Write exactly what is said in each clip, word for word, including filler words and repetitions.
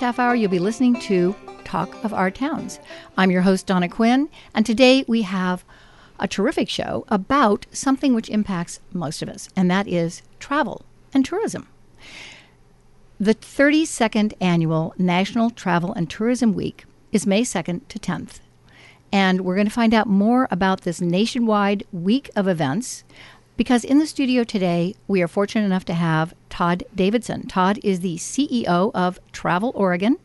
half hour, you'll be listening to Talk of Our Towns. I'm your host, Donna Quinn, and today we have a terrific show about something which impacts most of us, and that is travel and tourism. The thirty-second Annual National Travel and Tourism Week is May second to tenth, and we're going to find out more about this nationwide week of events because in the studio today, we are fortunate enough to have Todd Davidson. Todd is the C E O of Travel Oregon,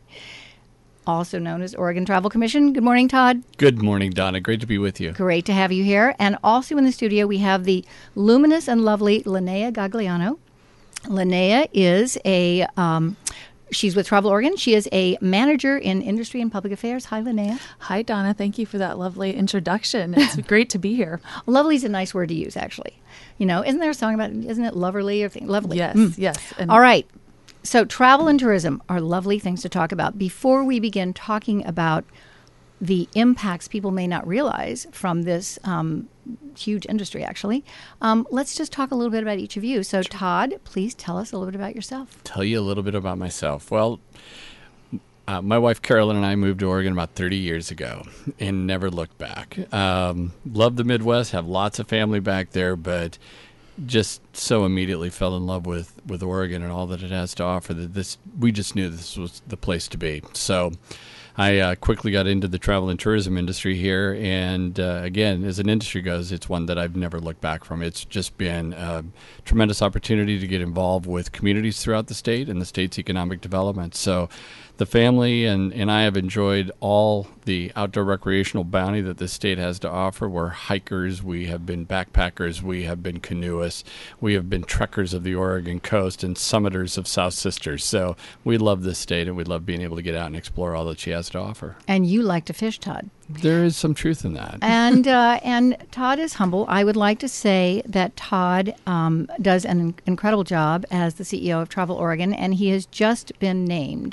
also known as Oregon Travel Commission. Good morning, Todd. Good morning, Donna. Great to be with you. Great to have you here. And also in the studio, we have the luminous and lovely Linnea Gagliano. Linnea is a, um, she's with Travel Oregon. She is a manager in industry and public affairs. Hi, Linnea. Hi, Donna. Thank you for that lovely introduction. It's great to be here. Lovely is a nice word to use, actually. You know, isn't there a song about, isn't it loverly or thing? Lovely. Yes, mm. yes. And all right. So travel and tourism are lovely things to talk about. Before we begin talking about the impacts people may not realize from this um, huge industry, actually, um, let's just talk a little bit about each of you. So, Todd, please tell us a little bit about yourself. Tell you a little bit about myself. Well, uh, my wife Carolyn and I moved to Oregon about thirty years ago and never looked back. Um, love the Midwest, have lots of family back there, but just so immediately fell in love with, with Oregon and all that it has to offer that this we just knew this was the place to be. So I uh, quickly got into the travel and tourism industry here, and uh, again, as an industry goes, it's one that I've never looked back from. It's just been a tremendous opportunity to get involved with communities throughout the state and the state's economic development. So the family and, and I have enjoyed all the outdoor recreational bounty that this state has to offer. We're hikers, we have been backpackers, we have been canoeists, we have been trekkers of the Oregon coast and summiters of South Sisters. So we love this state, and we love being able to get out and explore all that she has to offer. And you like to fish, Todd. There is some truth in that. And uh, and Todd is humble. I would like to say that Todd um, does an incredible job as the C E O of Travel Oregon, and he has just been named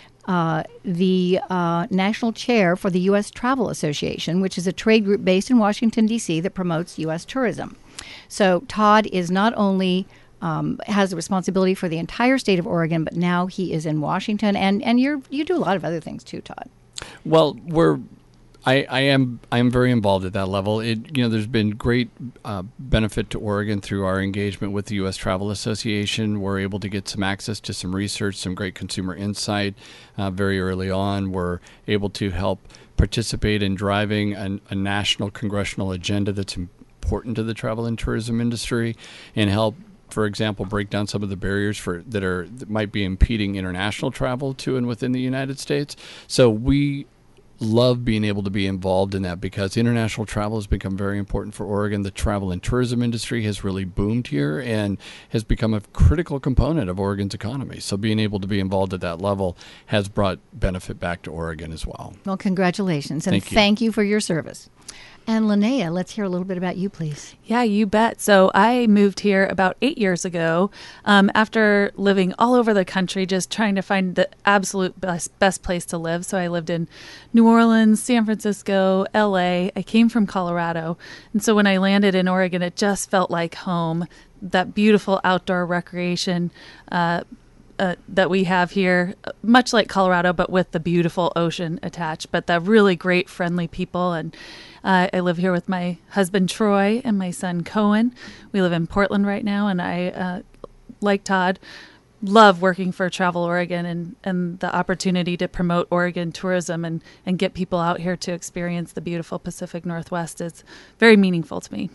Uh, the uh, national chair for the U S Travel Association, which is a trade group based in Washington, D C that promotes U S tourism. So Todd is not only um, has the responsibility for the entire state of Oregon, but now he is in Washington, and, and you're you do a lot of other things too, Todd. Well, we're I, I am I am very involved at that level. It you know there's been great uh, benefit to Oregon through our engagement with the U S Travel Association. We're able to get some access to some research, some great consumer insight uh, very early on. We're able to help participate in driving an, a national congressional agenda that's important to the travel and tourism industry, and help, for example, break down some of the barriers for that are that might be impeding international travel to and within the United States. So we love being able to be involved in that because international travel has become very important for Oregon. The travel and tourism industry has really boomed here and has become a critical component of Oregon's economy. So being able to be involved at that level has brought benefit back to Oregon as well. Well, congratulations, and thank you, thank you for your service. And Linnea, let's hear a little bit about you, please. Yeah, you bet. So I moved here about eight years ago um, after living all over the country, just trying to find the absolute best, best place to live. So I lived in New Orleans, San Francisco, L A. I came from Colorado. And so when I landed in Oregon, it just felt like home. That beautiful outdoor recreation uh Uh, that we have here, much like Colorado, but with the beautiful ocean attached, but the really great, friendly people. And uh, I live here with my husband, Troy, and my son, Cohen. We live in Portland right now, and I, uh, like Todd, love working for Travel Oregon and, and the opportunity to promote Oregon tourism and, and get people out here to experience the beautiful Pacific Northwest is very meaningful to me.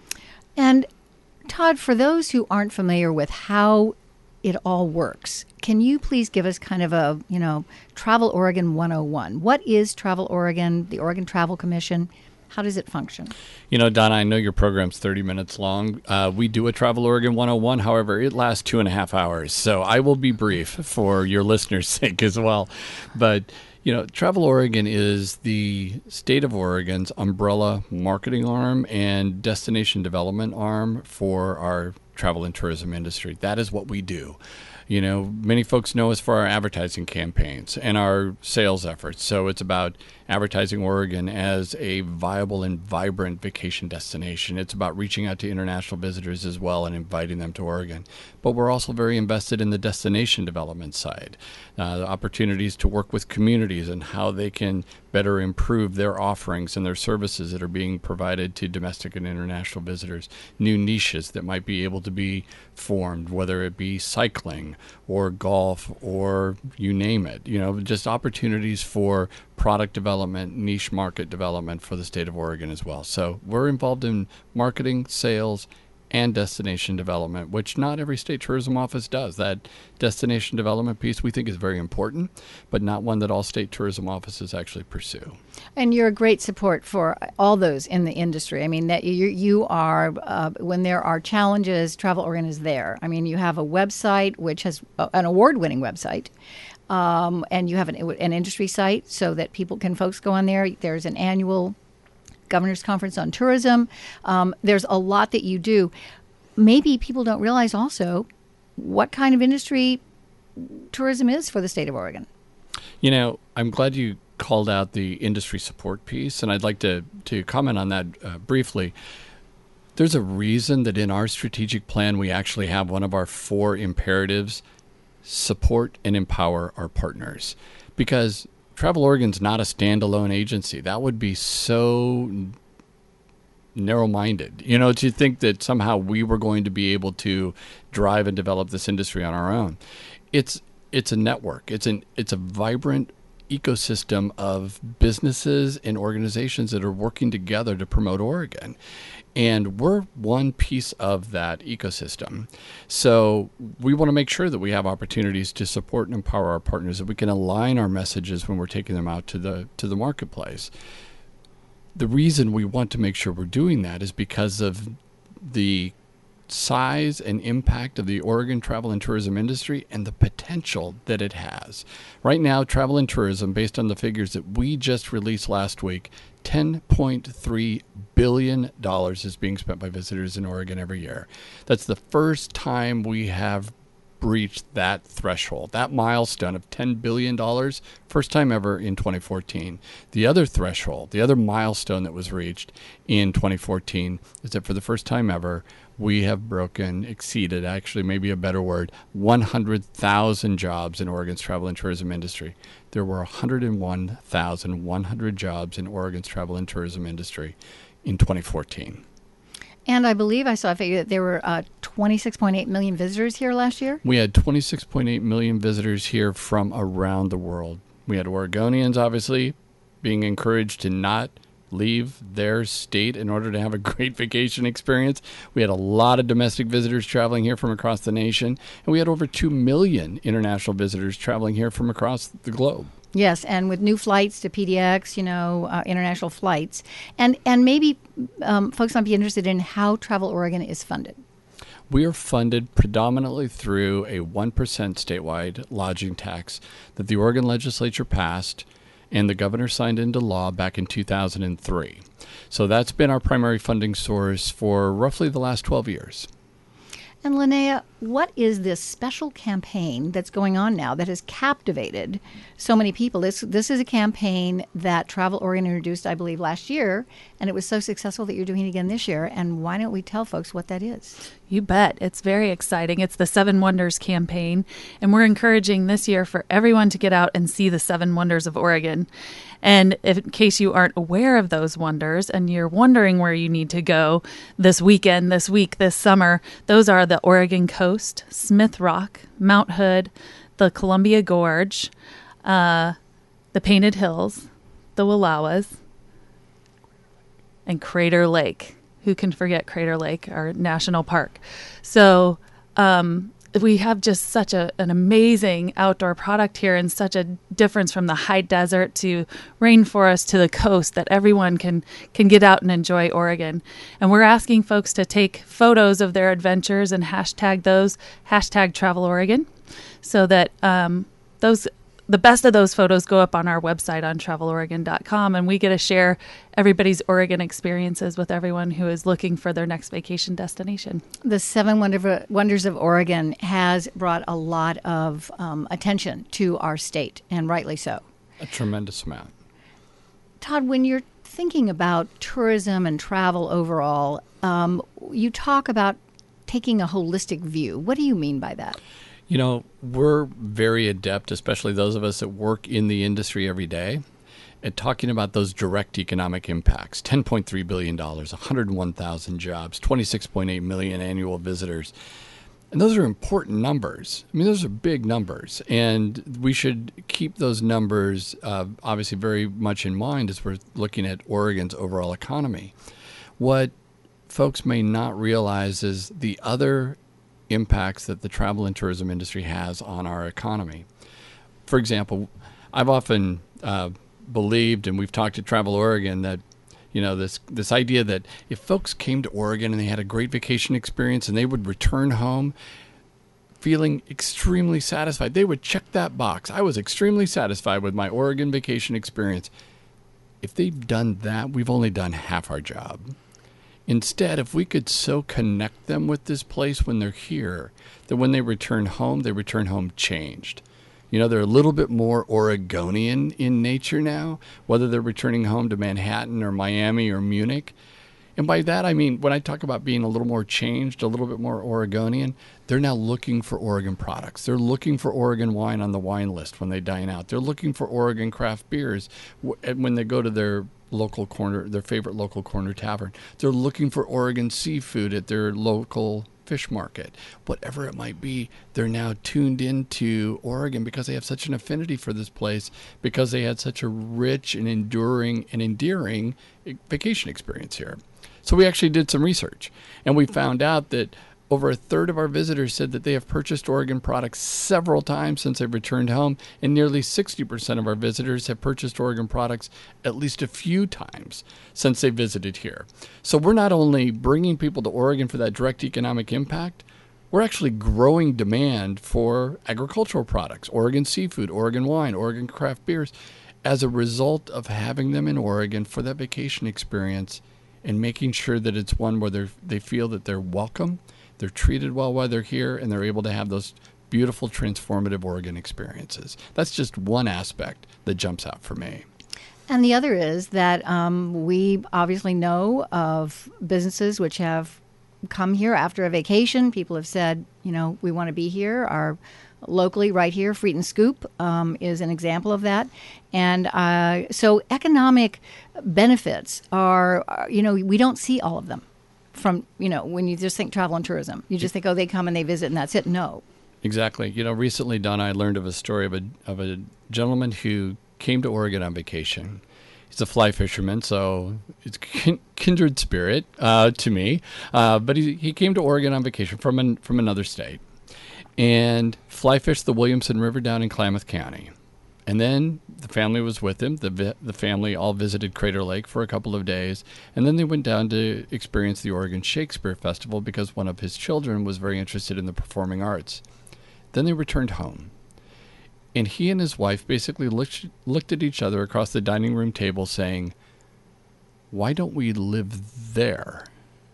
And Todd, for those who aren't familiar with how it all works, can you please give us kind of a, you know, Travel Oregon one oh one? What is Travel Oregon, the Oregon Travel Commission? How does it function? You know, Donna, I know your program's thirty minutes long. Uh, we do a Travel Oregon one oh one. However, it lasts two and a half hours. So I will be brief for your listeners' sake as well. But, you know, Travel Oregon is the state of Oregon's umbrella marketing arm and destination development arm for our travel and tourism industry. That is what we do. You know, many folks know us for our advertising campaigns and our sales efforts. So it's about advertising Oregon as a viable and vibrant vacation destination. It's about reaching out to international visitors as well and inviting them to Oregon. But we're also very invested in the destination development side, uh, the opportunities to work with communities and how they can better improve their offerings and their services that are being provided to domestic and international visitors, new niches that might be able to be formed, whether it be cycling or golf or you name it, you know, just opportunities for product development, niche market development for the state of Oregon as well. So we're involved in marketing, sales, and destination development, which not every state tourism office does. That destination development piece we think is very important, but not one that all state tourism offices actually pursue. And you're a great support for all those in the industry. I mean, that you you are uh, when there are challenges, Travel Oregon is there. I mean, you have a website which has uh, an award-winning website. Um, and you have an, an industry site so that people can, folks go on there. There's an annual Governor's Conference on Tourism. Um, there's a lot that you do. Maybe people don't realize also what kind of industry tourism is for the state of Oregon. You know, I'm glad you called out the industry support piece, and I'd like to, to comment on that uh, briefly. There's a reason that in our strategic plan we actually have one of our four imperatives: support and empower our partners, because Travel Oregon's not a standalone agency. That would be so narrow-minded, you know, to think that somehow we were going to be able to drive and develop this industry on our own. It's it's a network. It's an it's a vibrant ecosystem of businesses and organizations that are working together to promote Oregon. And we're one piece of that ecosystem. So we want to make sure that we have opportunities to support and empower our partners, that we can align our messages when we're taking them out to the to the marketplace. The reason we want to make sure we're doing that is because of the size and impact of the Oregon travel and tourism industry and the potential that it has. Right now, travel and tourism, based on the figures that we just released last week, ten point three billion dollars is being spent by visitors in Oregon every year. That's the first time we have breached that threshold, that milestone of ten billion dollars, first time ever in twenty fourteen. The other threshold, the other milestone that was reached in twenty fourteen is that for the first time ever, we have broken, exceeded, actually maybe a better word, one hundred thousand jobs in Oregon's travel and tourism industry. There were one hundred one thousand one hundred jobs in Oregon's travel and tourism industry in twenty fourteen. And I believe I saw a figure that there were uh, twenty-six point eight million visitors here last year. We had twenty-six point eight million visitors here from around the world. We had Oregonians, obviously, being encouraged to not leave their state in order to have a great vacation experience. We had a lot of domestic visitors traveling here from across the nation, and we had over two million international visitors traveling here from across the globe. Yes, and with new flights to P D X, you know, uh, international flights. And and maybe um, folks might be interested in how Travel Oregon is funded. We are funded predominantly through a one percent statewide lodging tax that the Oregon legislature passed and the governor signed into law back in two thousand three. So that's been our primary funding source for roughly the last twelve years. And Linnea, what is this special campaign that's going on now that has captivated so many people? This this is a campaign that Travel Oregon introduced, I believe, last year, and it was so successful that you're doing it again this year. And why don't we tell folks what that is? You bet. It's very exciting. It's the Seven Wonders campaign, and we're encouraging this year for everyone to get out and see the Seven Wonders of Oregon. And if, in case you aren't aware of those wonders and you're wondering where you need to go this weekend, this week, this summer, those are the Oregon Coast, Smith Rock, Mount Hood, the Columbia Gorge, uh, the Painted Hills, the Wallowas, and Crater Lake. Who can forget Crater Lake, our national park? So um, we have just such a, an amazing outdoor product here and such a difference from the high desert to rainforest to the coast that everyone can, can get out and enjoy Oregon. And we're asking folks to take photos of their adventures and hashtag those, hashtag Travel Oregon, so that um, those the best of those photos go up on our website on travel oregon dot com, and we get to share everybody's Oregon experiences with everyone who is looking for their next vacation destination. The Seven Wonder- Wonders of Oregon has brought a lot of um, attention to our state, and rightly so. A tremendous amount. Todd, when you're thinking about tourism and travel overall, um, you talk about taking a holistic view. What do you mean by that? You know, we're very adept, especially those of us that work in the industry every day, at talking about those direct economic impacts. ten point three billion dollars, one hundred one thousand jobs, twenty-six point eight million annual visitors. And those are important numbers. I mean, those are big numbers. And we should keep those numbers uh, obviously very much in mind as we're looking at Oregon's overall economy. What folks may not realize is the other impacts that the travel and tourism industry has on our economy. For example, I've often uh, believed, and we've talked to Travel Oregon, that you know this this idea that if folks came to Oregon and they had a great vacation experience and they would return home feeling extremely satisfied, they would check that box. I was extremely satisfied with my Oregon vacation experience. If they've done that, we've only done half our job. Instead, if we could so connect them with this place when they're here, that when they return home, they return home changed. You know, they're a little bit more Oregonian in nature now, whether they're returning home to Manhattan or Miami or Munich. And by that, I mean, when I talk about being a little more changed, a little bit more Oregonian, they're now looking for Oregon products. They're looking for Oregon wine on the wine list when they dine out. They're looking for Oregon craft beers when they go to their local corner, their favorite local corner tavern. They're looking for Oregon seafood at their local fish market. Whatever it might be, they're now tuned into Oregon because they have such an affinity for this place, because they had such a rich and enduring and endearing vacation experience here. So we actually did some research, and we found out that over a third of our visitors said that they have purchased Oregon products several times since they've returned home, and nearly sixty percent of our visitors have purchased Oregon products at least a few times since they visited here. So we're not only bringing people to Oregon for that direct economic impact, we're actually growing demand for agricultural products, Oregon seafood, Oregon wine, Oregon craft beers, as a result of having them in Oregon for that vacation experience and making sure that it's one where they they feel that they're welcome, they're treated well while they're here, and they're able to have those beautiful, transformative Oregon experiences. That's just one aspect that jumps out for me. And the other is that um, we obviously know of businesses which have come here after a vacation. People have said, you know, we want to be here. Our locally, right here, Freet and Scoop um, is an example of that. And uh, so economic benefits are, are, you know, we don't see all of them. From, you know, when you just think travel and tourism, you just think, oh, they come and they visit and that's it. No. Exactly. You know, recently, Donna, I learned of a story of a of a gentleman who came to Oregon on vacation. He's a fly fisherman, so it's kin- kindred spirit uh, to me. Uh, but he he came to Oregon on vacation from an, from another state and fly fished the Williamson River down in Klamath County. And then the family was with him. The vi- the family all visited Crater Lake for a couple of days. And then they went down to experience the Oregon Shakespeare Festival because one of his children was very interested in the performing arts. Then they returned home. And he and his wife basically looked, looked at each other across the dining room table saying, why don't we live there?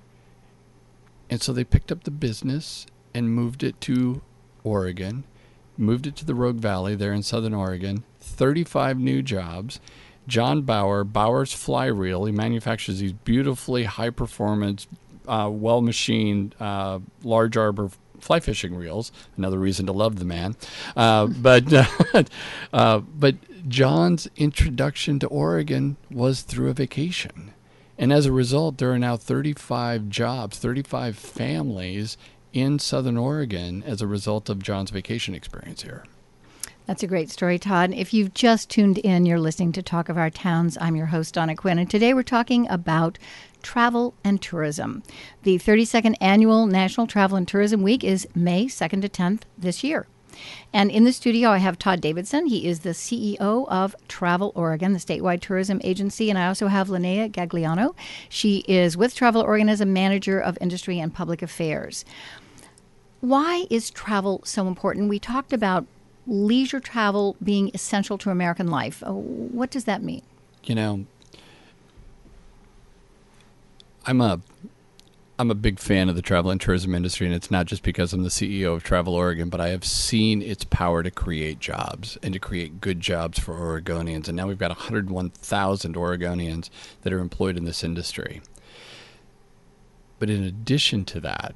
And so they picked up the business and moved it to Oregon. Moved it to the Rogue Valley there in Southern Oregon, thirty-five new jobs. John Bauer, Bauer's Fly Reel, he manufactures these beautifully high-performance, uh, well-machined, uh, large arbor fly fishing reels. Another reason to love the man. Uh, but, uh, uh, but John's introduction to Oregon was through a vacation. And as a result, there are now thirty-five jobs, thirty-five families in Southern Oregon as a result of John's vacation experience here. That's a great story, Todd. If you've just tuned in, you're listening to Talk of Our Towns. I'm your host, Donna Quinn, and today we're talking about travel and tourism. The thirty-second Annual National Travel and Tourism Week is May second to tenth this year. And in the studio, I have Todd Davidson. He is the C E O of Travel Oregon, the statewide tourism agency. And I also have Linnea Gagliano. She is with Travel Oregon as a manager of industry and public affairs. Why is travel so important? We talked about leisure travel being essential to American life. Uh, what does that mean? You know, I'm a I'm a big fan of the travel and tourism industry, and it's not just because I'm the C E O of Travel Oregon, but I have seen its power to create jobs and to create good jobs for Oregonians. And now we've got one hundred one thousand Oregonians that are employed in this industry. But in addition to that,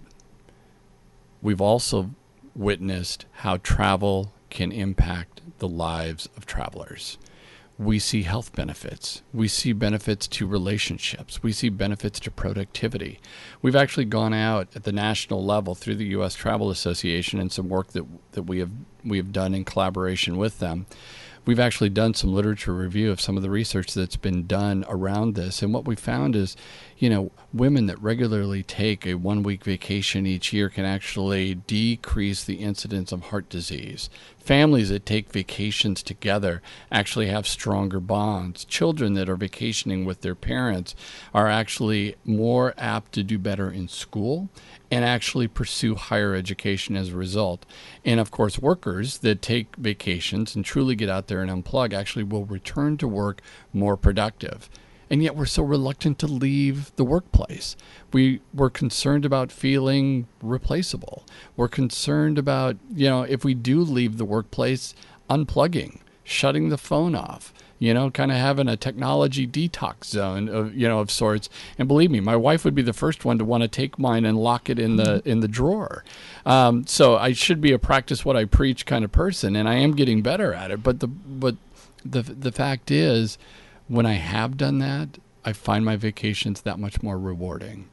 we've also witnessed how travel can impact the lives of travelers. We see health benefits. We see benefits to relationships. We see benefits to productivity. We've actually gone out at the national level through the U S Travel Association and some work that that we have we have done in collaboration with them. We've actually done some literature review of some of the research that's been done around this. And what we found is, you know, women that regularly take a one-week vacation each year can actually decrease the incidence of heart disease. Families that take vacations together actually have stronger bonds. Children that are vacationing with their parents are actually more apt to do better in school and actually pursue higher education as a result. And of course, workers that take vacations and truly get out there and unplug actually will return to work more productive. And yet we're so reluctant to leave the workplace. We, we're concerned about feeling replaceable. We're concerned about, you know, if we do leave the workplace, unplugging, shutting the phone off, you know, kind of having a technology detox zone of, you know, of sorts. And believe me, my wife would be the first one to want to take mine and lock it in the in the drawer. Um, so I should be a practice what I preach kind of person, and I am getting better at it. But the but the the fact is, when I have done that, I find my vacations that much more rewarding.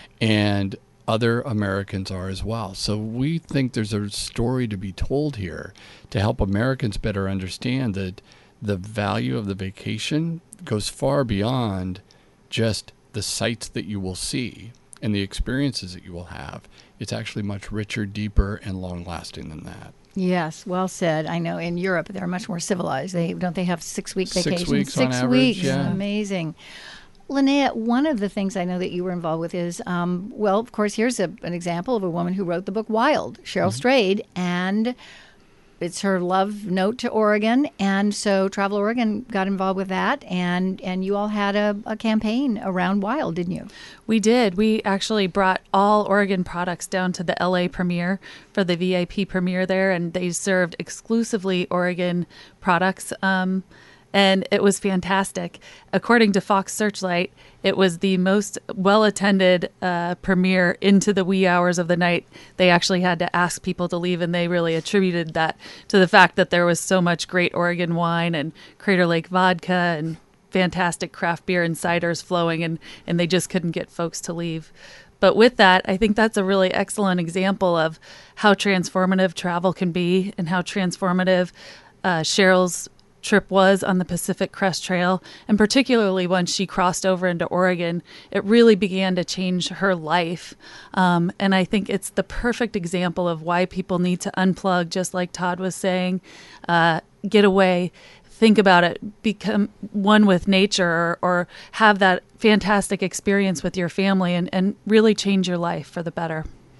And other Americans are as well. So we think there's a story to be told here to help Americans better understand that the value of the vacation goes far beyond just the sights that you will see and the experiences that you will have. It's actually much richer, deeper, and long-lasting than that. Yes, well said. I know in Europe they're much more civilized. They don't they have six-week vacations? Six weeks Six on average, weeks. yeah. Amazing. Linnea, one of the things I know that you were involved with is, um, well, of course, here's a, an example of a woman who wrote the book Wild, Cheryl mm-hmm. Strayed, and it's her love note to Oregon. And so Travel Oregon got involved with that, and, and you all had a, a campaign around Wild, didn't you? We did. We actually brought all Oregon products down to the L A premiere for the V I P premiere there, and they served exclusively Oregon products. Um, and it was fantastic. According to Fox Searchlight, it was the most well-attended uh, premiere into the wee hours of the night. They actually had to ask people to leave, and they really attributed that to the fact that there was so much great Oregon wine and Crater Lake vodka and fantastic craft beer and ciders flowing, and, and they just couldn't get folks to leave. But with that, I think that's a really excellent example of how transformative travel can be and how transformative uh, Cheryl's trip was on the Pacific Crest Trail, and particularly once she crossed over into Oregon, it really began to change her life. Um, and I think it's the perfect example of why people need to unplug, just like Todd was saying, uh, get away, think about it, become one with nature, or, or have that fantastic experience with your family, and, and really change your life for the better.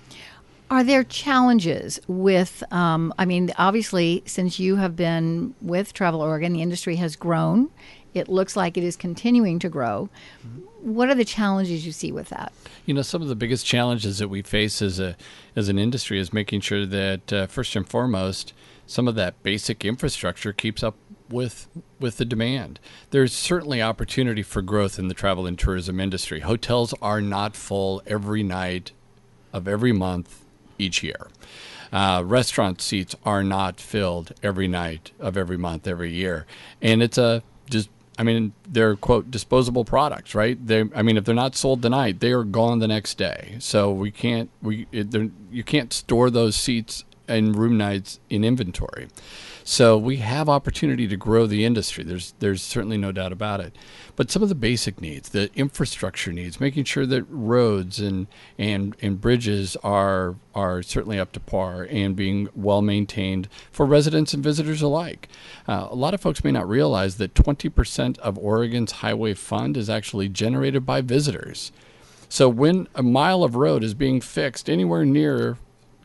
Are there challenges with, um, I mean, obviously, since you have been with Travel Oregon, the industry has grown. It looks like it is continuing to grow. Mm-hmm. What are the challenges you see with that? You know, some of the biggest challenges that we face as a as an industry is making sure that, uh, first and foremost, some of that basic infrastructure keeps up with with the demand. There's certainly opportunity for growth in the travel and tourism industry. Hotels are not full every night of every month each year. Uh, restaurant seats are not filled every night of every month, every year. And it's a just, I mean, they're, quote, disposable products, right? They, I mean, if they're not sold tonight, they are gone the next day. So we can't, we, it, you can't store those seats and room nights in inventory. So we have opportunity to grow the industry. There's there's certainly no doubt about it. But some of the basic needs, the infrastructure needs, making sure that roads and and, and bridges are are certainly up to par and being well maintained for residents and visitors alike. Uh, a lot of folks may not realize that twenty percent of Oregon's highway fund is actually generated by visitors. So when a mile of road is being fixed anywhere near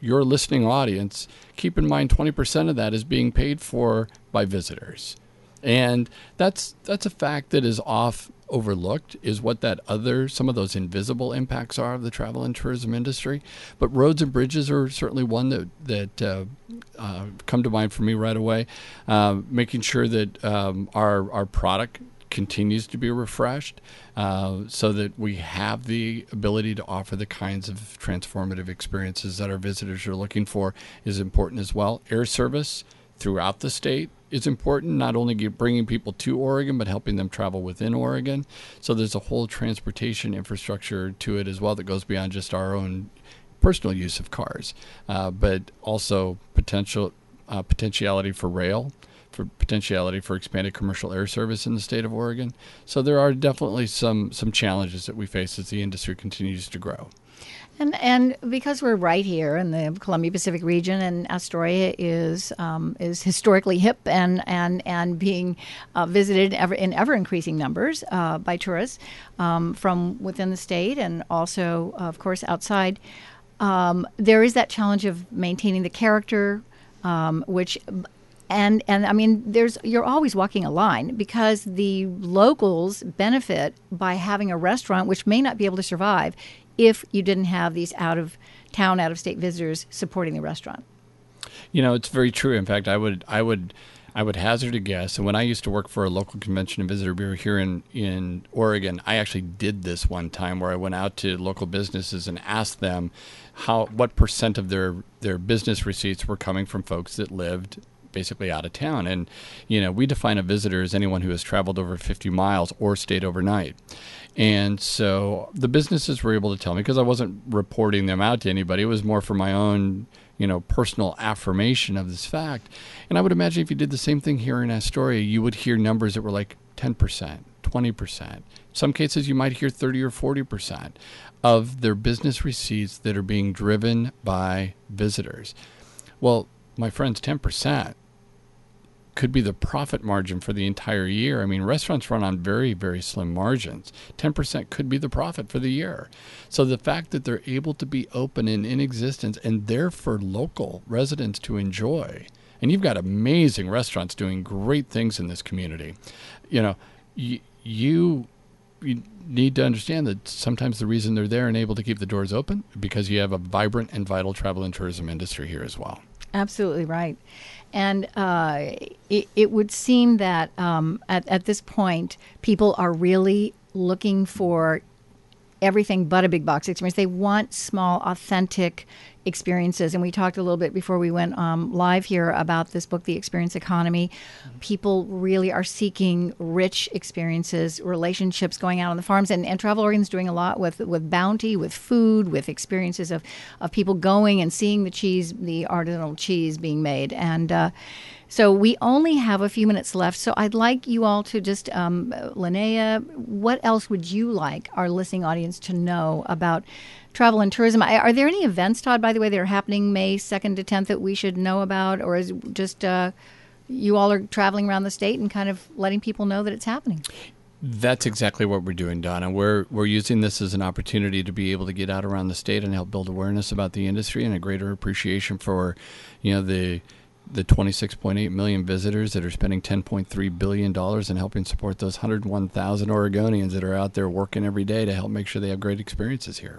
your listening audience, keep in mind twenty percent of that is being paid for by visitors. And that's that's a fact that is off overlooked, is what that other, some of those invisible impacts are of the travel and tourism industry. But roads and bridges are certainly one that, that uh, uh, come to mind for me right away. Uh, making sure that um, our, our product continues to be refreshed uh, so that we have the ability to offer the kinds of transformative experiences that our visitors are looking for is important as well. Air service throughout the state is important, not only get, bringing people to Oregon, but helping them travel within Oregon. So there's a whole transportation infrastructure to it as well that goes beyond just our own personal use of cars, uh, but also potential uh, potentiality for rail, for potentiality for expanded commercial air service in the state of Oregon. So there are definitely some some challenges that we face as the industry continues to grow. And and because we're right here in the Columbia Pacific region, and Astoria is um, is historically hip and and and being uh, visited ever in ever increasing numbers uh, by tourists um, from within the state and also, of course, outside. Um, there is that challenge of maintaining the character, um, which. And and I mean, there's you're always walking a line because the locals benefit by having a restaurant which may not be able to survive if you didn't have these out of town, out of state visitors supporting the restaurant. You know, it's very true. In fact, I would I would I would hazard a guess. And when I used to work for a local convention and visitor bureau here in, in Oregon, I actually did this one time where I went out to local businesses and asked them how what percent of their their business receipts were coming from folks that lived basically out of town. And, you know, we define a visitor as anyone who has traveled over fifty miles or stayed overnight. And so the businesses were able to tell me, because I wasn't reporting them out to anybody. It was more for my own, you know, personal affirmation of this fact. And I would imagine if you did the same thing here in Astoria, you would hear numbers that were like ten percent, twenty percent. Some cases you might hear thirty or forty percent of their business receipts that are being driven by visitors. Well, my friends, ten percent could be the profit margin for the entire year. I mean, restaurants run on very, very slim margins. ten percent could be the profit for the year. So the fact that they're able to be open and in existence and there for local residents to enjoy, and you've got amazing restaurants doing great things in this community, you know, you, you, you need to understand that sometimes the reason they're there and able to keep the doors open because you have a vibrant and vital travel and tourism industry here as well. Absolutely right. And uh, it, it would seem that um, at, at this point, people are really looking for everything but a big box experience. They want small, authentic experiences. And we talked a little bit before we went um, live here about this book, The Experience Economy. People really are seeking rich experiences, relationships going out on the farms. And, and Travel Oregon's doing a lot with, with bounty, with food, with experiences of, of people going and seeing the cheese, the artisanal cheese being made. And uh, so we only have a few minutes left. So I'd like you all to just, um, Linnea, what else would you like our listening audience to know about travel and tourism? Are there any events, Todd, by the way, that are happening May second to tenth that we should know about? Or is it just uh, you all are traveling around the state and kind of letting people know that it's happening? That's exactly what we're doing, Donna. We're we're using this as an opportunity to be able to get out around the state and help build awareness about the industry and a greater appreciation for, you know, the the twenty-six point eight million visitors that are spending ten point three billion dollars and helping support those one hundred one thousand Oregonians that are out there working every day to help make sure they have great experiences here.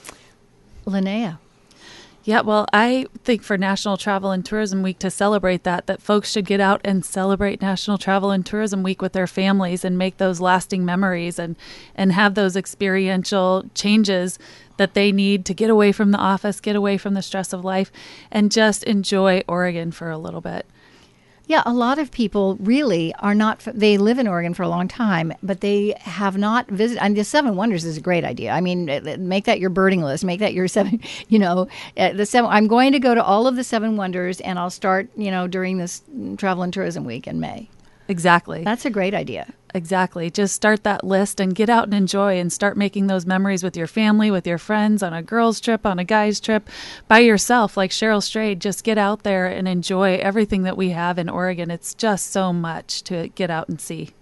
Linnea. Yeah, well, I think for National Travel and Tourism Week, to celebrate that, that folks should get out and celebrate National Travel and Tourism Week with their families and make those lasting memories and, and have those experiential changes that they need to get away from the office, get away from the stress of life, and just enjoy Oregon for a little bit. Yeah, a lot of people really are not, they live in Oregon for a long time, but they have not visited. I mean, the Seven Wonders is a great idea. I mean, make that your birding list, make that your seven, you know, the seven. I'm going to go to all of the Seven Wonders and I'll start, you know, during this Travel and Tourism Week in May. Exactly. That's a great idea. Exactly. Just start that list and get out and enjoy and start making those memories with your family, with your friends, on a girls' trip, on a guys' trip, by yourself. Like Cheryl strayed, just get out there and enjoy everything that we have in Oregon. It's just so much to get out and see.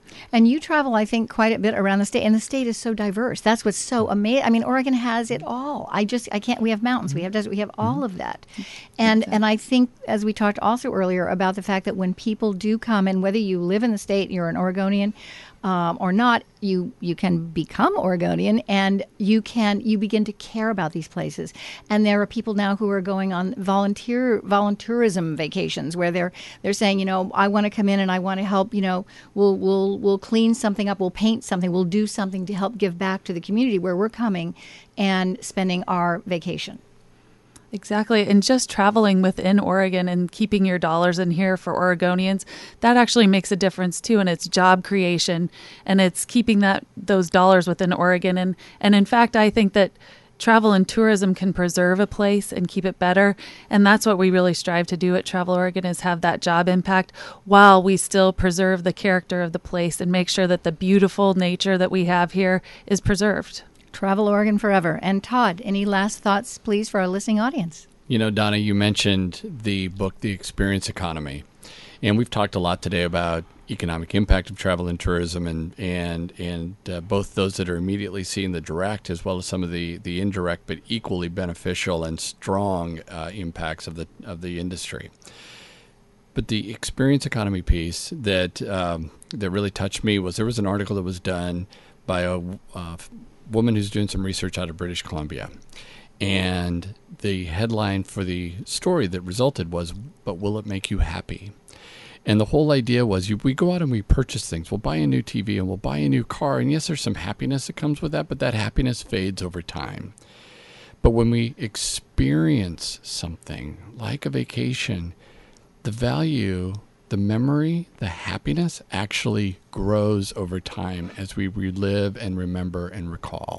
And you travel, I think, quite a bit around the state, and the state is so diverse. That's what's so amazing. I mean, Oregon has it all. I just, I can't. We have mountains, we have desert, we have all of that, and exactly. and I think, as we talked also earlier about the fact that when people do come, and whether you live in the state, you're an Oregonian. Um, or not, you you can become Oregonian, and you can you begin to care about these places. And there are people now who are going on volunteer volunteerism vacations where they're they're saying, you know, I want to come in and I want to help. You know, we'll we'll we'll clean something up, we'll paint something, we'll do something to help give back to the community where we're coming and spending our vacation. Exactly. And just traveling within Oregon and keeping your dollars in here for Oregonians, that actually makes a difference too. And it's job creation, and it's keeping that those dollars within Oregon. And, and in fact, I think that travel and tourism can preserve a place and keep it better. And that's what we really strive to do at Travel Oregon, is have that job impact while we still preserve the character of the place and make sure that the beautiful nature that we have here is preserved. Travel Oregon forever. And Todd, any last thoughts, please, for our listening audience? You know, Donna, you mentioned the book, The Experience Economy. And we've talked a lot today about economic impact of travel and tourism, and and and uh, both those that are immediately seeing the direct as well as some of the, the indirect but equally beneficial and strong uh, impacts of the of the industry. But the experience economy piece that um, that really touched me was there was an article that was done by a uh, woman who's doing some research out of British Columbia. And the headline for the story that resulted was, "But will it make you happy?" And the whole idea was, you, we go out and we purchase things. We'll buy a new T V and we'll buy a new car. And yes, there's some happiness that comes with that, but that happiness fades over time. But when we experience something like a vacation, the value, the memory, the happiness actually grows over time as we relive and remember and recall.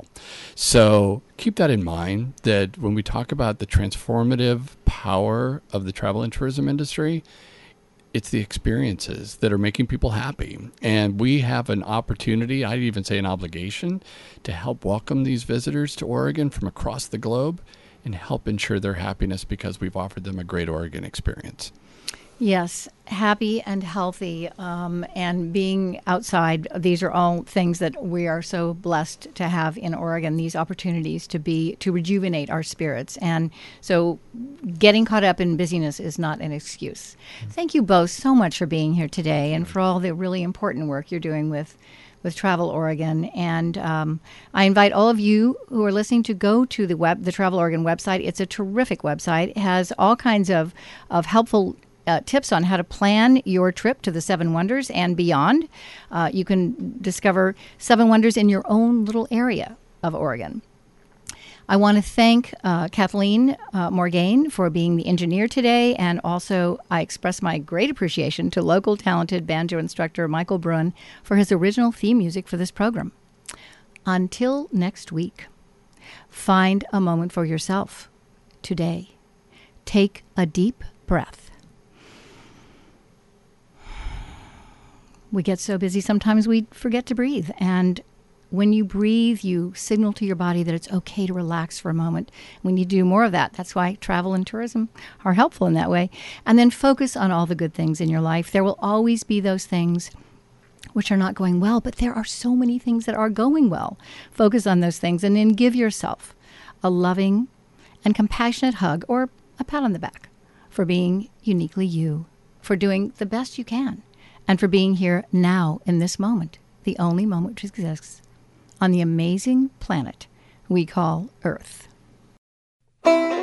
So keep that in mind, that when we talk about the transformative power of the travel and tourism industry, it's the experiences that are making people happy. And we have an opportunity, I'd even say an obligation, to help welcome these visitors to Oregon from across the globe and help ensure their happiness because we've offered them a great Oregon experience. Yes, happy and healthy, um, and being outside. These are all things that we are so blessed to have in Oregon, these opportunities to be, to rejuvenate our spirits. And so getting caught up in busyness is not an excuse. Mm-hmm. Thank you both so much for being here today and for all the really important work you're doing with with Travel Oregon. And um, I invite all of you who are listening to go to the web, the Travel Oregon website. It's a terrific website. It has all kinds of, of helpful Uh, tips on how to plan your trip to the Seven Wonders and beyond. Uh, you can discover Seven Wonders in your own little area of Oregon. I want to thank uh, Kathleen uh, Morgaine for being the engineer today, and also I express my great appreciation to local talented banjo instructor Michael Brun for his original theme music for this program. Until next week, find a moment for yourself today. Take a deep breath. We get so busy sometimes we forget to breathe. And when you breathe, you signal to your body that it's okay to relax for a moment. We need to do more of that. That's why travel and tourism are helpful in that way. And then focus on all the good things in your life. There will always be those things which are not going well, but there are so many things that are going well. Focus on those things, and then give yourself a loving and compassionate hug or a pat on the back for being uniquely you, for doing the best you can, and for being here now in this moment, the only moment which exists on the amazing planet we call Earth.